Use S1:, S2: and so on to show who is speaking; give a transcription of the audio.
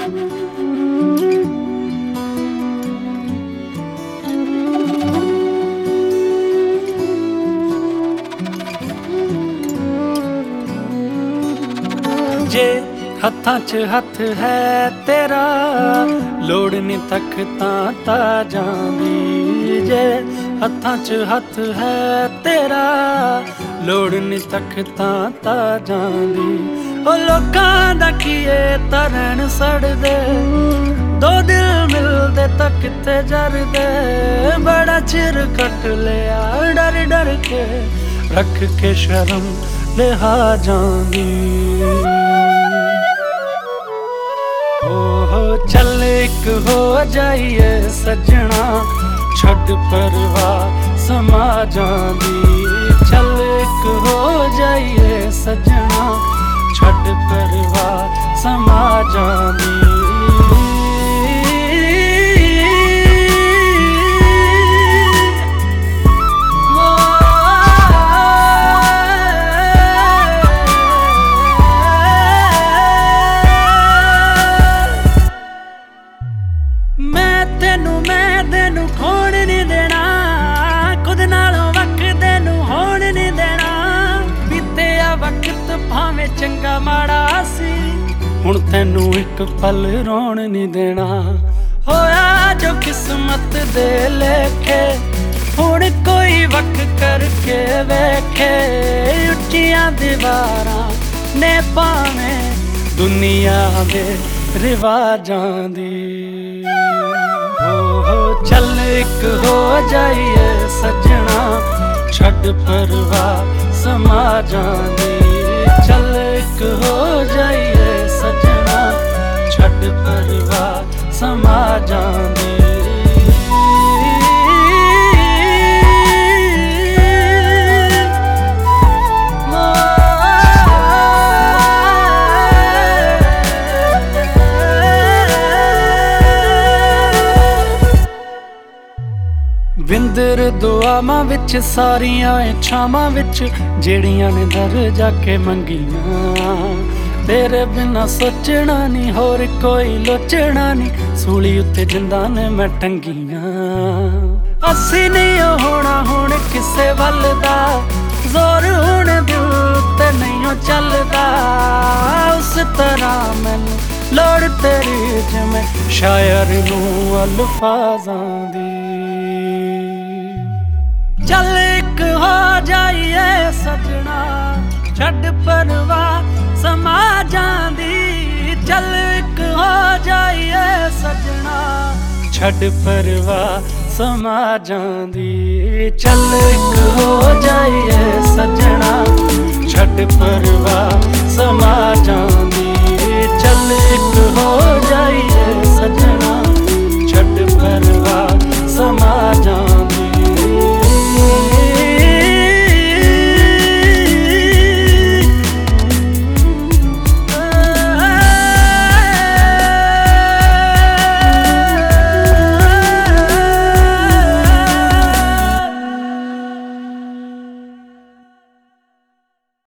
S1: जे हत्थां च हत्थ है तेरा लोड़ नी तख्तां ताजां दी। जे हत्थां च हत्थ है तेरा लोड़ नी तख्तां ताजां दी। ओ लोकां दा कीए तरन सड़दे, दो दिल मिलदे तां कित्थे जरदे। बड़ा चिर कट लिया डर डर के, रख के शर्म लिहाजां दी। चल एक हो जाइए सजना, छड्ड परवाह समाजां दी। चल एक हो जाइए सजना, छड्ड परवाह समाजां दी। मैं तेनू खोण नहीं देना, खुद नालों वक्त तेनू होण नहीं देना। बीतिया वक्त भावें चंगा माड़ा सी, हुण तेनू एक पल रोण नहीं देना। होया जो किस्मत दे लेखे, हुण कोई वक्त करके वेखे। उच्चियां दीवारां ने भावें दुनिया दे रिवाजां दी। चल एक हो जाइए सजना, छड्ड परवाह समाजां दी। चल एक हो जाइए सजना, छड्ड परवाह समाजां दी। विंदर दुआवां विच सारियां इच्छावां विच, जेड़ियां ने दर जाके मंगियां। तेरे बिना सोचना नहीं होर कोई लोचना नहीं, सूली उत्ते जिंदा ने मैं टंगियां। असी नहीं होना हुण किसे वल दा, जोर हुण दिल ते नहीं चलदा। उस तरह मैनू लोड़ तेरी जिवें शायर नूं अल्फाजां दी। चल एक हो जाइए सजना, छड्ड परवाह समाजां दी। चल एक हो जाइए सजना, छड्ड परवाह समाजां दी। चल एक हो जाइए सजना, छड्ड परवाह समाजां दी। चल एक हो जाइए सजना।